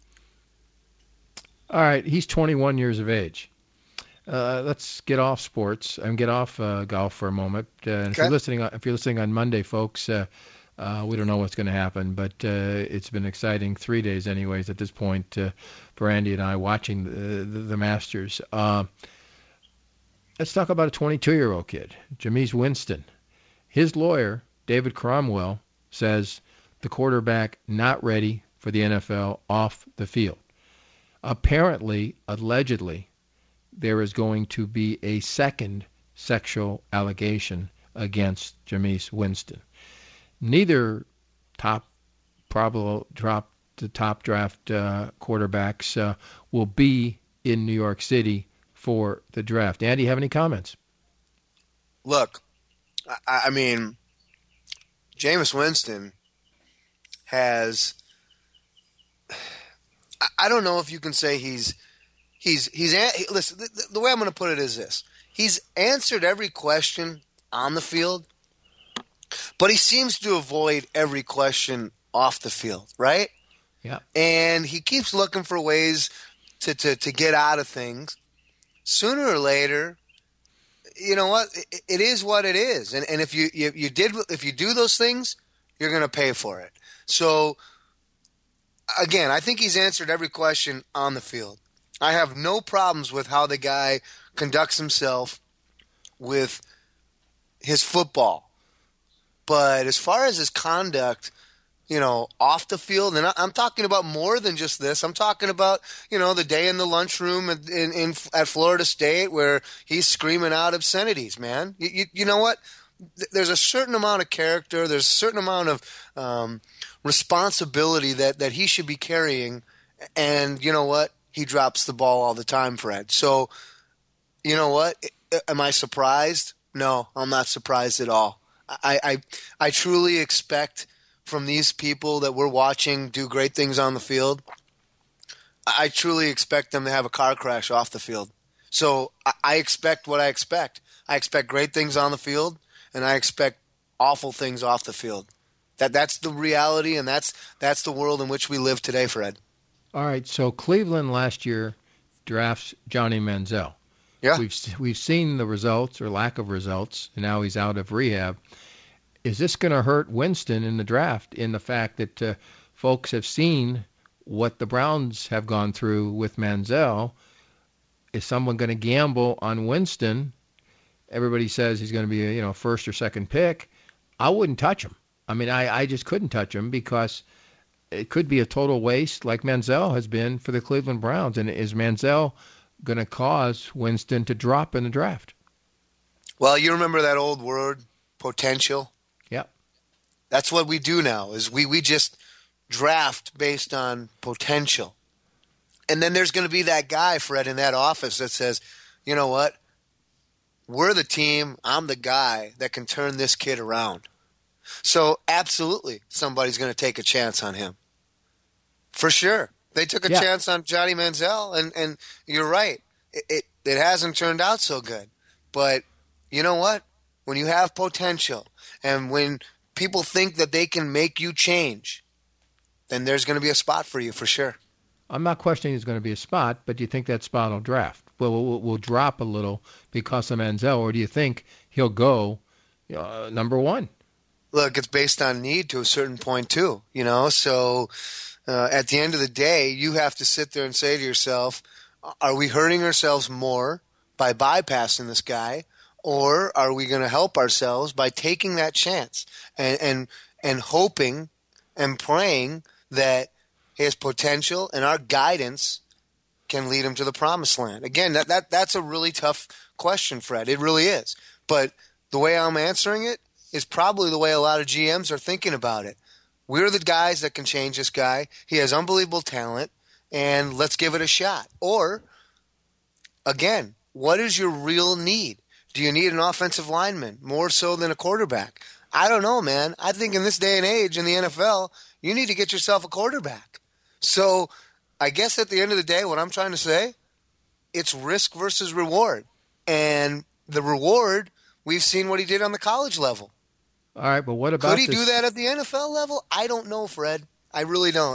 All right, he's twenty-one years of age. Uh, let's get off sports and get off uh, golf for a moment. Uh, and okay. If you're listening, if you're listening on Monday, folks, uh, uh, we don't know what's going to happen, but uh, it's been exciting three days, anyways, at this point uh, for Andy and I watching the, the, the Masters. Uh, let's talk about a twenty-two-year-old kid, Jameis Winston. His lawyer, David Cromwell, says the quarterback not ready for the N F L off the field. Apparently, allegedly, there is going to be a second sexual allegation against Jameis Winston. Neither top, probable drop the top draft uh, quarterbacks uh, will be in New York City for the draft. Andy, you have any comments? Look, I, I mean, Jameis Winston has. I, I don't know if you can say he's. He's he's he, listen. The, the way I'm going to put it is this: he's answered every question on the field, but he seems to avoid every question off the field, right? Yeah. And he keeps looking for ways to to, to get out of things. Sooner or later, you know what? It, it is what it is, and and if you, you you did if you do those things, you're going to pay for it. So again, I think he's answered every question on the field. I have no problems with how the guy conducts himself with his football. But as far as his conduct, you know, off the field, and I'm talking about more than just this. I'm talking about, you know, the day in the lunchroom in, in, in at Florida State where he's screaming out obscenities, man. You, you, you know what? There's a certain amount of character. There's a certain amount of um, responsibility that, that he should be carrying. And you know what? He drops the ball all the time, Fred. So, you know what? Am I surprised? No, I'm not surprised at all. I, I, I truly expect from these people that we're watching do great things on the field, I truly expect them to have a car crash off the field. So I, I expect what I expect. I expect great things on the field, and I expect awful things off the field. That That's the reality, and that's that's the world in which we live today, Fred. All right, so Cleveland last year drafts Johnny Manziel. Yeah. We've we've seen the results or lack of results, and now he's out of rehab. Is this going to hurt Winston in the draft in the fact that uh, folks have seen what the Browns have gone through with Manziel? Is someone going to gamble on Winston? Everybody says he's going to be a you know first or second pick. I wouldn't touch him. I mean, I, I just couldn't touch him because it could be a total waste like Manziel has been for the Cleveland Browns. And is Manziel going to cause Winston to drop in the draft. Well, you remember that old word, potential? Yep. That's what we do now, is we, we just draft based on potential. And then there's going to be that guy, Fred, in that office that says, you know what? We're the team. I'm the guy that can turn this kid around. So absolutely, somebody's going to take a chance on him. For sure. They took a yeah. chance on Johnny Manziel, and, and you're right. It, it it hasn't turned out so good. But you know what? When you have potential and when people think that they can make you change, then there's going to be a spot for you for sure. I'm not questioning there's going to be a spot, but do you think that spot will draft? Will will, will drop a little because of Manziel, or do you think he'll go uh, number one? Look, it's based on need to a certain point too, you know. So uh, at the end of the day, you have to sit there and say to yourself, are we hurting ourselves more by bypassing this guy, or are we going to help ourselves by taking that chance and and and hoping and praying that his potential and our guidance can lead him to the promised land? Again, that, that that's a really tough question, Fred. It really is. But the way I'm answering it is probably the way a lot of G Ms are thinking about it. We're the guys that can change this guy. He has unbelievable talent, and let's give it a shot. Or, again, what is your real need? Do you need an offensive lineman more so than a quarterback? I don't know, man. I think in this day and age in the N F L, you need to get yourself a quarterback. So I guess at the end of the day, what I'm trying to say, it's risk versus reward. And the reward, we've seen what he did on the college level. All right, but what about Could he this? do that at the N F L level? I don't know, Fred. I really don't.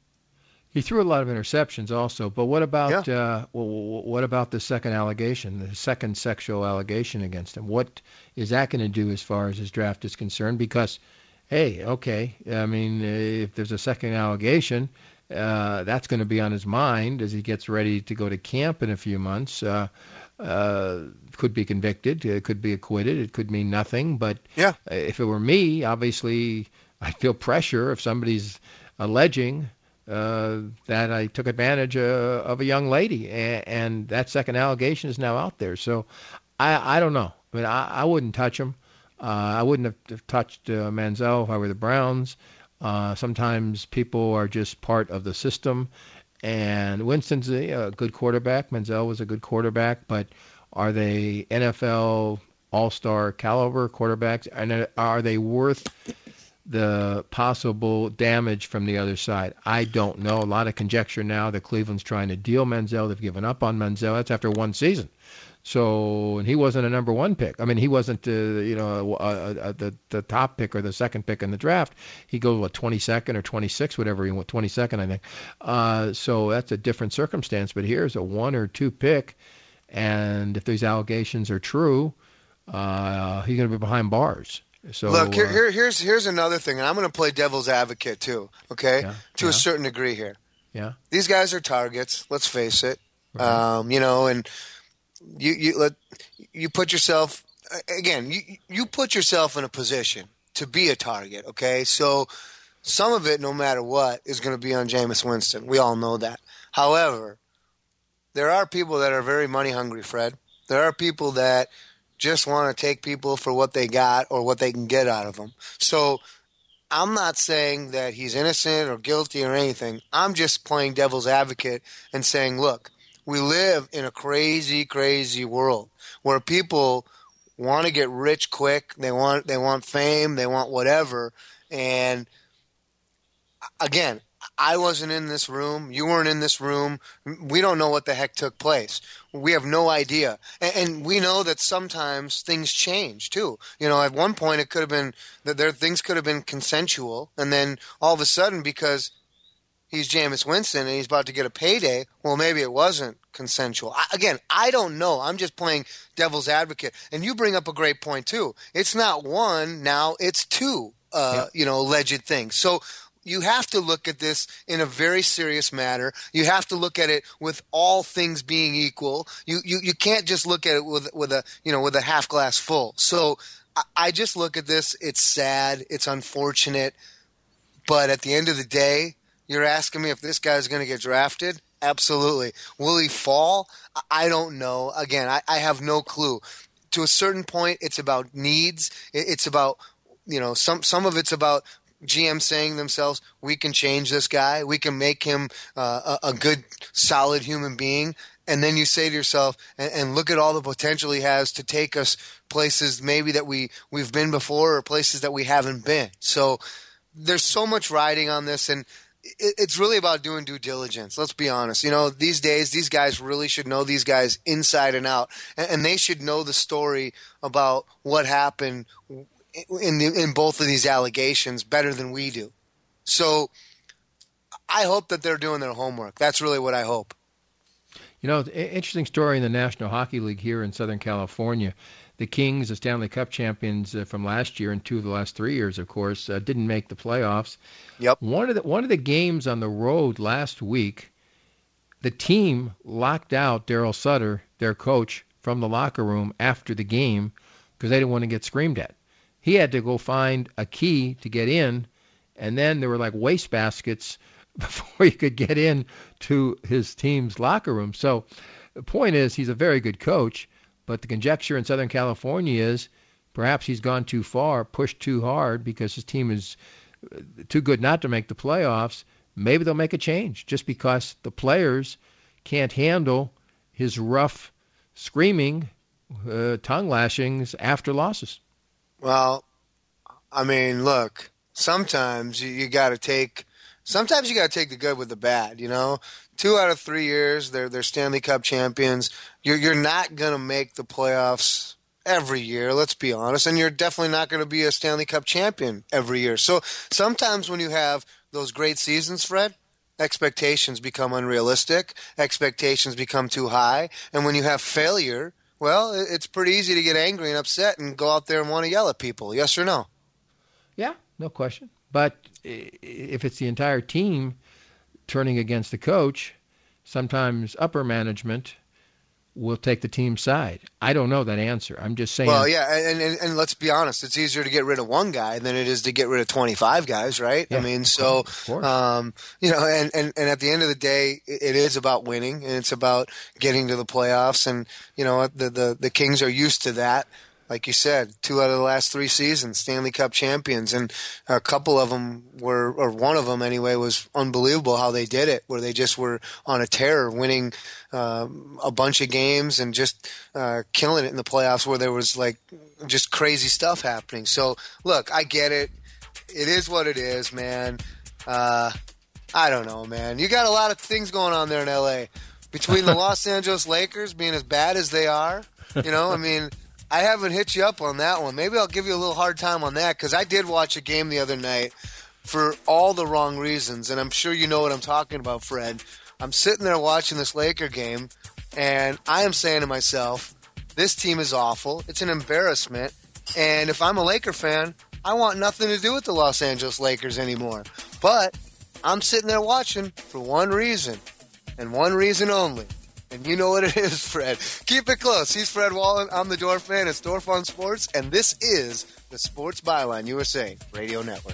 He threw a lot of interceptions also, but what about yeah. uh, what about the second allegation, the second sexual allegation against him? What is that going to do as far as his draft is concerned? Because, hey, okay, I mean, if there's a second allegation, uh, that's going to be on his mind as he gets ready to go to camp in a few months. Uh, uh, could be convicted, it could be acquitted, it could mean nothing. But yeah. if it were me, obviously, I'd feel pressure if somebody's alleging Uh, that I took advantage uh, of a young lady, and, and that second allegation is now out there. So I, I don't know. I mean, I, I wouldn't touch him. Uh, I wouldn't have, have touched uh, Manziel if I were the Browns. Uh, sometimes people are just part of the system, and Winston's a, a good quarterback. Manziel was a good quarterback, but are they N F L all-star caliber quarterbacks? And are they worth the possible damage from the other side? I don't know. A lot of conjecture now that Cleveland's trying to deal Manziel. They've given up on Manziel. That's after one season. So, and he wasn't a number one pick. I mean, he wasn't, uh, you know, a, a, a, the the top pick or the second pick in the draft. He goes, what, twenty-second or twenty-sixth, whatever, he went twenty-second, I think. Uh, so that's a different circumstance. But here's a one or two pick, and if these allegations are true, uh, he's going to be behind bars. So, Look, here, uh, here, here's here's another thing, and I'm going to play devil's advocate too, okay, yeah, to yeah. a certain degree here. Yeah. These guys are targets, let's face it, Right. um, you know, and you you let you put yourself, again, you, you put yourself in a position to be a target, okay? So some of it, no matter what, is going to be on Jameis Winston. We all know that. However, there are people that are very money hungry, Fred. There are people that just want to take people for what they got or what they can get out of them. So I'm not saying that he's innocent or guilty or anything. I'm just playing devil's advocate and saying, look, we live in a crazy, crazy world where people want to get rich quick. They want, they want fame. They want whatever. And again, I wasn't in this room. You weren't in this room. We don't know what the heck took place. We have no idea. And, and we know that sometimes things change, too. You know, at one point it could have been that there things could have been consensual. And then all of a sudden, because he's Jameis Winston and he's about to get a payday, well, maybe it wasn't consensual. I, again, I don't know. I'm just playing devil's advocate. And you bring up a great point, too. It's not one now. It's two, uh, yeah. you know, alleged things. So you have to look at this in a very serious manner. You have to look at it with all things being equal. You you, you can't just look at it with with a you know with a half glass full. So I, I just look at this. It's sad. It's unfortunate. But at the end of the day, you're asking me if this guy's going to get drafted? Absolutely. Will he fall? I don't know. Again, I, I have no clue. To a certain point, it's about needs. It's about, you know, some some of it's about G M saying to themselves, we can change this guy. We can make him uh, a, a good, solid human being. And then you say to yourself, and, and look at all the potential he has to take us places maybe that we, we've been before or places that we haven't been. So there's so much riding on this, and it, it's really about doing due diligence. Let's be honest. You know, these days, these guys really should know these guys inside and out, and, and they should know the story about what happened in the, in both of these allegations better than we do. So I hope that they're doing their homework. That's really what I hope. You know, interesting story in the National Hockey League here in Southern California. The Kings, the Stanley Cup champions uh, from last year and two of the last three years, of course, uh, didn't make the playoffs. Yep. One of the one of the games on the road last week, the team locked out Daryl Sutter, their coach, from the locker room after the game because they didn't want to get screamed at. He had to go find a key to get in, and then there were like wastebaskets before he could get in to his team's locker room. So the point is, he's a very good coach, but the conjecture in Southern California is perhaps he's gone too far, pushed too hard because his team is too good not to make the playoffs. Maybe they'll make a change just because the players can't handle his rough screaming, uh, tongue lashings after losses. Well, I mean, look, sometimes you, you got to take Sometimes you got to take the good with the bad, you know. Two out of three years, they're they're Stanley Cup champions. You're you're not going to make the playoffs every year, let's be honest, and you're definitely not going to be a Stanley Cup champion every year. So sometimes when you have those great seasons, Fred, expectations become unrealistic, expectations become too high, and when you have failure, well, it's pretty easy to get angry and upset and go out there and want to yell at people, yes or no? Yeah, no question. But if it's the entire team turning against the coach, sometimes upper management will take the team's side. I don't know that answer. I'm just saying. Well, yeah, and, and and let's be honest. It's easier to get rid of one guy than it is to get rid of twenty-five guys, right? Yeah, I mean, so, um, you know, and, and, and at the end of the day, it is about winning, and it's about getting to the playoffs. And, you know, the, the, the Kings are used to that. Like you said, two out of the last three seasons, Stanley Cup champions, and a couple of them were, or one of them anyway, was unbelievable how they did it, where they just were on a tear, winning uh, a bunch of games and just uh, killing it in the playoffs, where there was like just crazy stuff happening. So, look, I get it. It is what it is, man. Uh, I don't know, man. You got a lot of things going on there in L A between the Los Angeles Lakers being as bad as they are. You know, I mean. I haven't hit you up on that one. Maybe I'll give you a little hard time on that because I did watch a game the other night for all the wrong reasons, and I'm sure you know what I'm talking about, Fred. I'm sitting there watching this Laker game, and I am saying to myself, this team is awful. It's an embarrassment, and if I'm a Laker fan, I want nothing to do with the Los Angeles Lakers anymore. But I'm sitting there watching for one reason, and one reason only. And you know what it is, Fred. Keep it close. He's Fred Wallen. I'm the Dorf fan. It's Dorf on Sports. And this is the Sports Byline U S A Radio Network.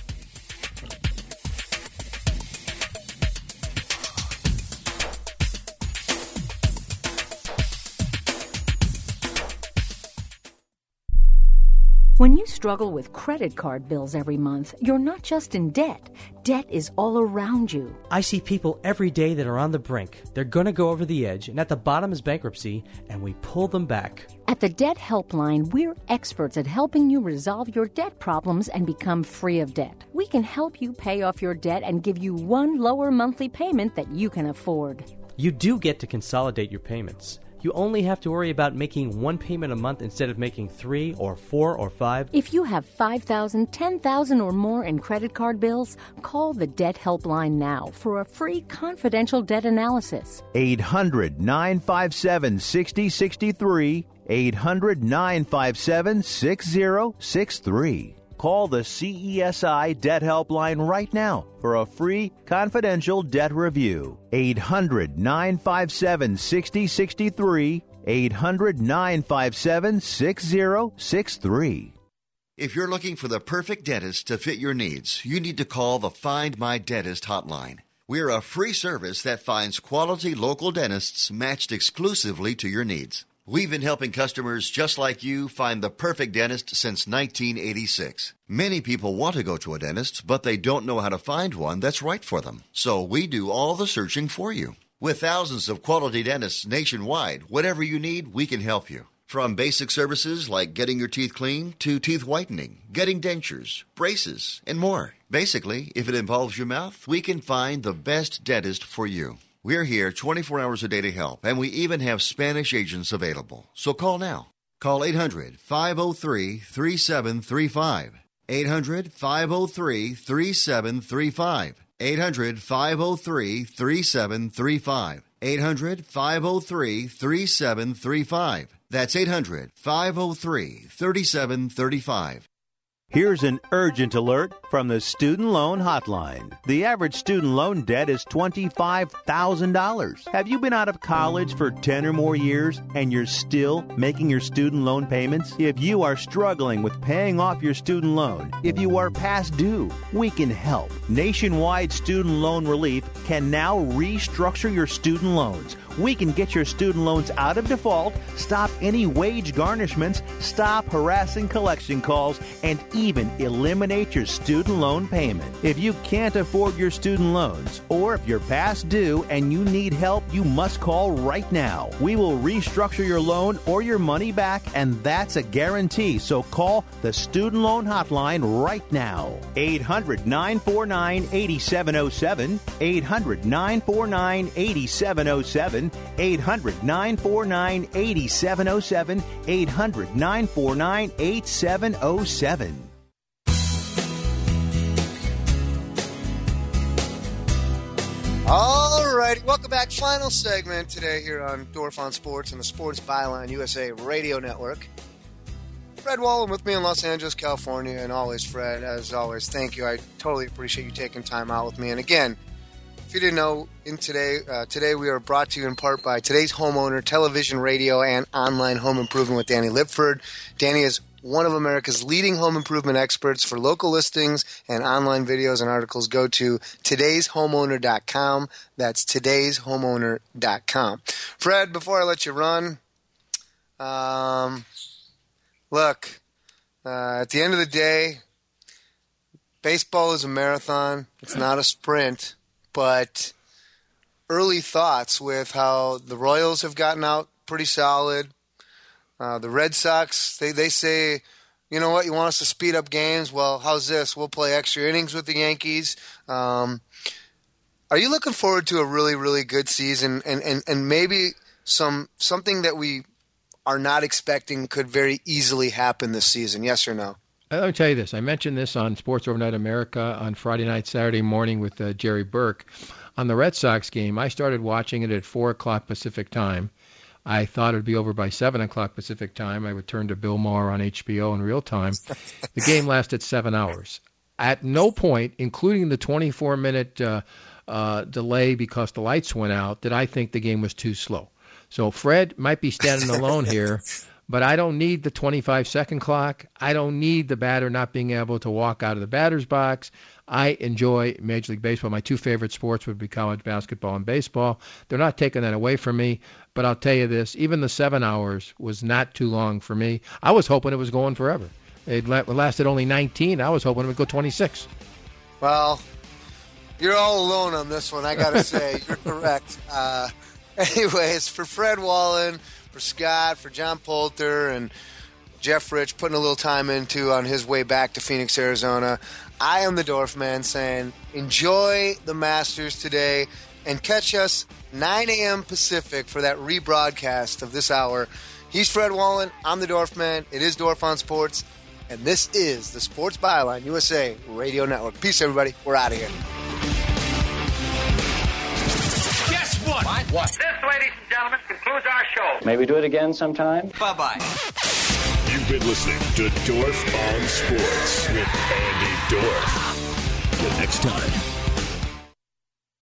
When you struggle with credit card bills every month, you're not just in debt. Debt is all around you. I see people every day that are on the brink. They're going to go over the edge, and at the bottom is bankruptcy, and we pull them back. At the Debt Helpline, we're experts at helping you resolve your debt problems and become free of debt. We can help you pay off your debt and give you one lower monthly payment that you can afford. You do get to consolidate your payments. You only have to worry about making one payment a month instead of making three or four or five. If you have five thousand dollars, ten thousand dollars or more in credit card bills, call the Debt Helpline now for a free confidential debt analysis. eight hundred, nine five seven, six zero six three. eight hundred, nine five seven, six zero six three. Call the C E S I Debt Helpline right now for a free confidential debt review. eight hundred, nine five seven, six zero six three. eight hundred, nine five seven, six zero six three. If you're looking for the perfect dentist to fit your needs, you need to call the Find My Dentist hotline. We're a free service that finds quality local dentists matched exclusively to your needs. We've been helping customers just like you find the perfect dentist since nineteen eighty-six. Many people want to go to a dentist, but they don't know how to find one that's right for them. So we do all the searching for you. With thousands of quality dentists nationwide, whatever you need, we can help you. From basic services like getting your teeth clean to teeth whitening, getting dentures, braces, and more. Basically, if it involves your mouth, we can find the best dentist for you. We're here twenty-four hours a day to help, and we even have Spanish agents available. So call now. Call eight hundred, five oh three, three seven three five. eight hundred, five oh three, three seven three five. eight hundred, five oh three, three seven three five. eight hundred, five oh three, three seven three five. That's eight hundred, five oh three, three seven three five. Here's an urgent alert from the Student Loan Hotline. The average student loan debt is twenty-five thousand dollars. Have you been out of college for ten or more years and you're still making your student loan payments? If you are struggling with paying off your student loan, if you are past due, we can help. Nationwide Student Loan Relief can now restructure your student loans. We can get your student loans out of default, stop any wage garnishments, stop harassing collection calls, and even eliminate your student loan payment. If you can't afford your student loans, or if you're past due and you need help, you must call right now. We will restructure your loan or your money back, and that's a guarantee. So call the Student Loan Hotline right now. eight hundred, nine four nine, eight seven oh seven. eight hundred, nine four nine, eight seven oh seven. eight hundred, nine four nine, eight seven oh seven. eight hundred, nine four nine, eight seven oh seven. All right, welcome back. Final segment today here on Dorf on Sports and the Sports Byline U S A Radio Network. Fred Wallen with me in Los Angeles, California, and always, Fred, as always, thank you. I totally appreciate you taking time out with me. And again, if you didn't know, in today, uh, today we are brought to you in part by Today's Homeowner, television, radio, and online home improvement with Danny Lipford. Danny is one of America's leading home improvement experts. For local listings and online videos and articles, go to todays homeowner dot com. That's todays homeowner dot com. Fred, before I let you run, um, look, uh, at the end of the day, baseball is a marathon. It's not a sprint. But early thoughts with how the Royals have gotten out pretty solid. Uh, the Red Sox, they, they say, you know what, you want us to speed up games? Well, how's this? We'll play extra innings with the Yankees. Um, are you looking forward to a really, really good season and, and, and maybe some something that we are not expecting could very easily happen this season? Yes or no? Let me tell you this. I mentioned this on Sports Overnight America on Friday night, Saturday morning with uh, Jerry Burke. On the Red Sox game, I started watching it at four o'clock Pacific time. I thought it would be over by seven o'clock Pacific time. I would turn to Bill Maher on H B O in real time. The game lasted seven hours. At no point, including the twenty-four minute uh, uh, delay because the lights went out, did I think the game was too slow. So Fred might be standing alone here. But I don't need the twenty-five second clock. I don't need the batter not being able to walk out of the batter's box. I enjoy Major League Baseball. My two favorite sports would be college basketball and baseball. They're not taking that away from me. But I'll tell you this, even the seven hours was not too long for me. I was hoping it was going forever. It lasted only nineteen. I was hoping it would go twenty-six. Well, you're all alone on this one, I got to say. You're correct. Uh, anyways, for Fred Wallen, for Scott, for John Poulter, and Jeff Rich putting a little time into on his way back to Phoenix, Arizona, I am the Dorf Man saying enjoy the Masters today and catch us nine a.m. Pacific for that rebroadcast of this hour. He's Fred Wallen. I'm the Dorf Man. It is Dorf on Sports. And this is the Sports Byline U S A Radio Network. Peace, everybody. We're out of here. Guess what? What? What? This, ladies and gentlemen, concludes our show. Maybe do it again sometime? Bye-bye. You've been listening to Dorf on Sports with Andy Dorf. Till next time.